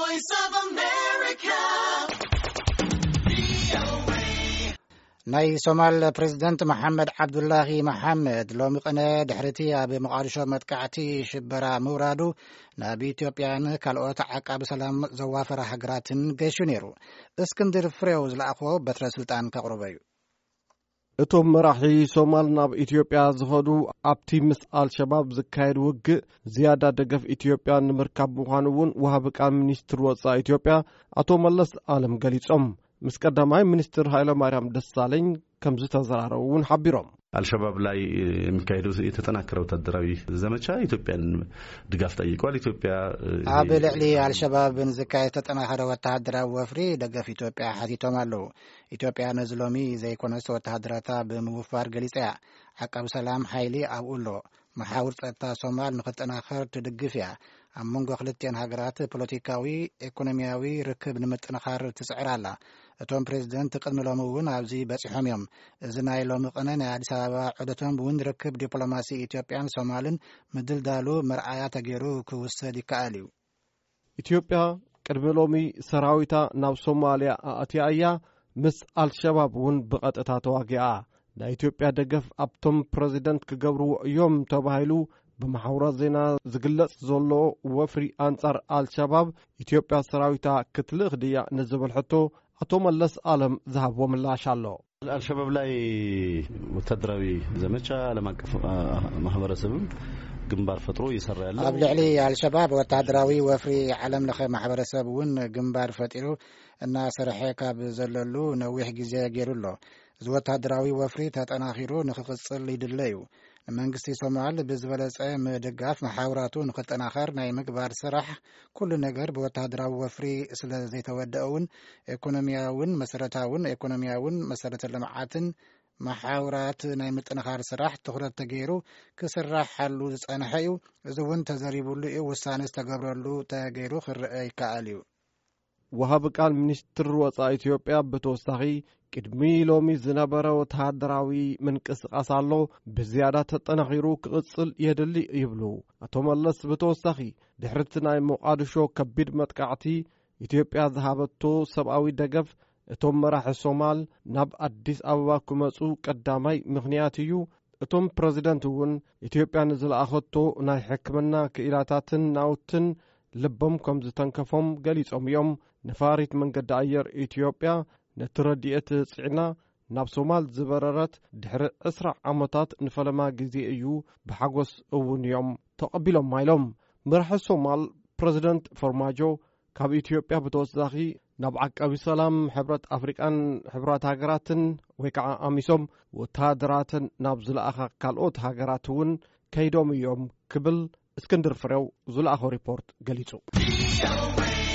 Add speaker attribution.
Speaker 1: Voice of America.
Speaker 2: ናይ ሶማል ፕሬዝዳንት መሐመድ ዓብዱላሂ መሐመድ ሎሚ ቀነ ድሕርቲ ኣብ መቃዲሾ መጥቃዕቲ ሽበራ ምውራዱ ናብ ኢትዮጵያን ካልኦት ዓቃቢ ሰላም ዘዋፈረ ሃገራትን ገሹ ነይሩ። እስክንድር ፍሬው ዝለኣኽዎ በትረ ስልጣን ከቕርበ እዩ።
Speaker 3: እቶም መራሒ ሶማል ናብ ኢትዮጵያ ዝኸዱ ኣብቲ ምስ አልሸባብ ዝካየድ ውግእ ዝያዳ ደገፍ ኢትዮጵያ ንምርካብ ምዃኑ እውን ወሃቢ ቃል ሚኒስትር ወጻኢ ኢትዮጵያ አቶ መለስ አለም ገሊጾም ምስ ቀዳማይ ሚኒስትር ኃይለ ማርያም ደሳለኝ ከም ዝተዘራረቡን ሓቢሮም
Speaker 4: አልሸባብ ላይ የሚካሄደው የተጠናከረ ወታደራዊ ዘመቻ ኢትዮጵያን ድጋፍ ጠይቋል። ኢትዮጵያ
Speaker 2: ኣብ ልዕሊ አልሸባብን ዝካየድ ተጠናከረ ወታደራዊ ወፍሪ ደገፍ ኢትዮጵያ ሓቲቶም ኣለው። ኢትዮጵያ ነዝሎሚ ዘይኮነስ ወታደራታ ብምውፋር ገሊጻ ዓቃቢ ሰላም ሓይሊ ኣብኡሎ መሓውር ጸጥታ ሶማል ንኽጠናኸር ትድግፍ እያ። ኣብ መንጎ ክልቲአን ሃገራት ፖለቲካዊ ኢኮኖሚያዊ ርክብ ንምጥንኻር ትስዕር ኣላ። እቶም ፕሬዝደንት ቅድሚ ሎሚ እውን ኣብዚ በፂሖም እዮም። እዚ ናይ ሎሚ ቀነ ናይ ኣዲስ ኣበባ ዑደቶም እውን ርክብ ዲፕሎማሲ ኢትዮጵያን ሶማልን ምድልዳሉ መርኣያ ተገይሩ ክውሰድ ይከኣል እዩ።
Speaker 3: ኢትዮጵያ ቅድሚ ሎሚ ሰራዊታ ናብ ሶማልያ ኣእትያ እያ ምስ አልሸባብ እውን ብቐጥታ ተዋጊኣ። ናይ ኢትዮጵያ ደገፍ ኣብቶም ፕሬዝደንት ክገብርዎ እዮም ተባሂሉ በማሕበራት ዜና ዝግለጽ ዘሎ ወፍሪ አንጻር አልሸባብ ኢትዮጵያ ሰራዊታ ክትልእኽ ድያ ንዝብል ሕቶ አቶ መለስ አለም ዝሃብዎ ምላሽ ኣሎ።
Speaker 4: አልሸባብ ላይ ወታደራዊ ዘመቻ ዓለም አቀፍ ማህበረሰብም ግንባር ፈጥሮ ይሰራ ያለው
Speaker 2: ኣብ ልዕሊ አልሸባብ ወታደራዊ ወፍሪ ዓለም ለኸ ማሕበረሰብ እውን ግንባር ፈጢሩ እና ሰርሐ ካብ ዘለሉ ነዊሕ ግዜ ገይሩሎ። እዚ ወታደራዊ ወፍሪ ተጠናኺሩ ንኽቕጽል ይድለ እዩ። መንግስቲ ሶማል ብዝበለጸ ምድጋፍ ማሕበራቱ ንኽጠናኸር ናይ ምግባር ስራሕ ኩሉ ነገር ብወታደራዊ ወፍሪ ስለ ዘይተወደአውን ኢኮኖሚያውን መሰረተ ልምዓትን ማሕበራት ናይ ምጥንኻር ስራሕ ትኹረት ተገይሩ ክስራሕሉ ዝጸንሐ እዩ። እዚ እውን ተዘሪቡሉ እዩ። ውሳነ ዝተገብረሉ ተገይሩ ክርአ ይከኣል እዩ።
Speaker 3: ወሃቢ ቃል ሚኒስትር ወጻኢ ኢትዮጵያ ብተወሳኺ ቅድሚ ሎሚ ዝነበረ ወታደራዊ ምንቅስቃስ ኣሎ ብዝያዳ ተጠናኺሩ ክቕጽል የድሊ ይብሉ አቶ መለስ። ብተወሳኺ ድሕርቲ ናይ ሞቃዲሾ ከቢድ መጥቃዕቲ ኢትዮጵያ ዝሃበቶ ሰብኣዊ ደገፍ እቶም መራሒ ሶማል ናብ አዲስ አበባ ክመጹ ቀዳማይ ምኽንያት እዩ። እቶም ፕሬዝደንት እውን ኢትዮጵያ ንዝለኣኸቶ ናይ ሕክምና ክኢላታትን ናውትን ልቦም ከም ዝተንከፎም ገሊጾም እዮም። ነፋሪት መንገዲ ኣየር ኢትዮጵያ ነቲ ረድኤት ጽዕና ናብ ሶማል ዝበረረት ድሕሪ 20 ዓመታት ንፈለማ ግዜ እዩ ብሓጎስ እውን እዮም ተቐቢሎም ኢሎም። መራሒ ሶማል ፕሬዝደንት ፎርማጆ ካብ ኢትዮጵያ ብተወሳኺ ናብ ዓቃቢ ሰላም ሕብረት ኣፍሪቃን ሕብራት ሃገራትን ወይ ከዓ ኣሚሶም ወታደራትን ናብ ዝለኣኸ ካልኦት ሃገራት እውን ከይዶም እዮም ክብል እስክንድር ፍሬው ዝለኣኸ ሪፖርት ገሊጹ።